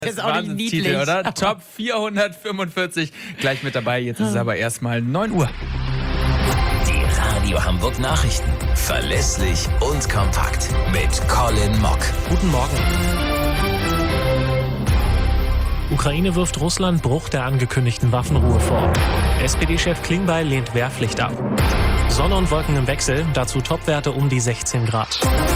Das ist auch nicht niedlich, Titel, oder? Top 445, gleich mit dabei. Jetzt ist es aber erstmal 9 Uhr. Die Radio Hamburg Nachrichten. Verlässlich und kompakt. Mit Colin Mock. Guten Morgen. Ukraine wirft Russland Bruch der angekündigten Waffenruhe vor. SPD-Chef Klingbeil lehnt Wehrpflicht ab. Sonne und Wolken im Wechsel, dazu Topwerte um die 16 Grad.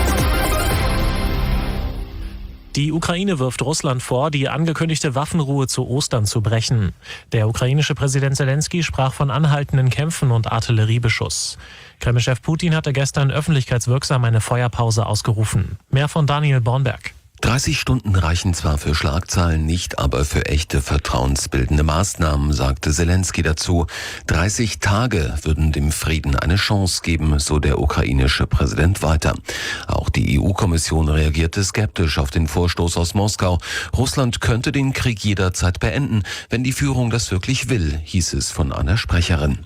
Die Ukraine wirft Russland vor, die angekündigte Waffenruhe zu Ostern zu brechen. Der ukrainische Präsident Zelensky sprach von anhaltenden Kämpfen und Artilleriebeschuss. Kreml-Chef Putin hatte gestern öffentlichkeitswirksam eine Feuerpause ausgerufen. Mehr von Daniel Bornberg. 30 Stunden reichen zwar für Schlagzeilen nicht, aber für echte vertrauensbildende Maßnahmen, sagte Zelensky dazu. 30 Tage würden dem Frieden eine Chance geben, so der ukrainische Präsident weiter. Auch die EU-Kommission reagierte skeptisch auf den Vorstoß aus Moskau. Russland könnte den Krieg jederzeit beenden, wenn die Führung das wirklich will, hieß es von einer Sprecherin.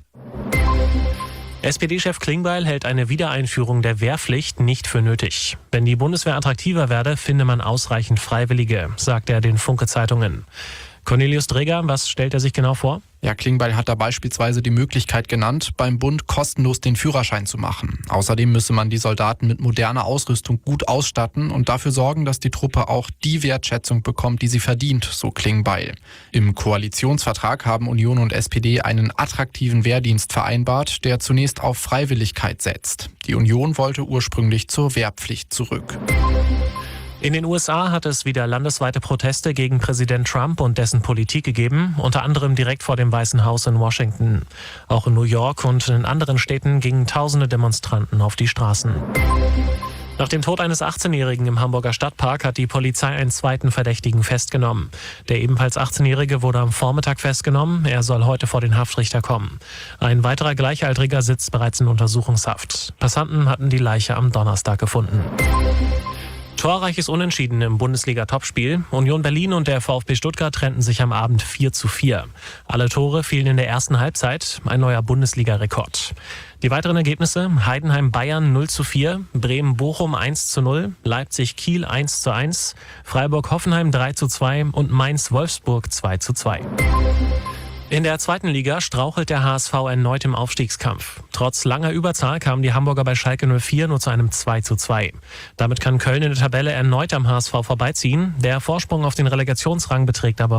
SPD-Chef Klingbeil hält eine Wiedereinführung der Wehrpflicht nicht für nötig. Wenn die Bundeswehr attraktiver werde, finde man ausreichend Freiwillige, sagt er den Funke-Zeitungen. Cornelius Dreger, was stellt er sich genau vor? Ja, Klingbeil hat da beispielsweise die Möglichkeit genannt, beim Bund kostenlos den Führerschein zu machen. Außerdem müsse man die Soldaten mit moderner Ausrüstung gut ausstatten und dafür sorgen, dass die Truppe auch die Wertschätzung bekommt, die sie verdient, so Klingbeil. Im Koalitionsvertrag haben Union und SPD einen attraktiven Wehrdienst vereinbart, der zunächst auf Freiwilligkeit setzt. Die Union wollte ursprünglich zur Wehrpflicht zurück. In den USA hat es wieder landesweite Proteste gegen Präsident Trump und dessen Politik gegeben, unter anderem direkt vor dem Weißen Haus in Washington. Auch in New York und in anderen Städten gingen tausende Demonstranten auf die Straßen. Nach dem Tod eines 18-Jährigen im Hamburger Stadtpark hat die Polizei einen zweiten Verdächtigen festgenommen. Der ebenfalls 18-Jährige wurde am Vormittag festgenommen. Er soll heute vor den Haftrichter kommen. Ein weiterer Gleichaltriger sitzt bereits in Untersuchungshaft. Passanten hatten die Leiche am Donnerstag gefunden. Torreiches Unentschieden im Bundesliga-Topspiel. Union Berlin und der VfB Stuttgart trennten sich am Abend 4:4. Alle Tore fielen in der ersten Halbzeit, ein neuer Bundesliga-Rekord. Die weiteren Ergebnisse: Heidenheim-Bayern 0:4, Bremen-Bochum 1:0, Leipzig-Kiel 1:1, Freiburg-Hoffenheim 3:2 und Mainz-Wolfsburg 2:2. In der zweiten Liga strauchelt der HSV erneut im Aufstiegskampf. Trotz langer Überzahl kamen die Hamburger bei Schalke 04 nur zu einem 2:2. Damit kann Köln in der Tabelle erneut am HSV vorbeiziehen. Der Vorsprung auf den Relegationsrang beträgt aber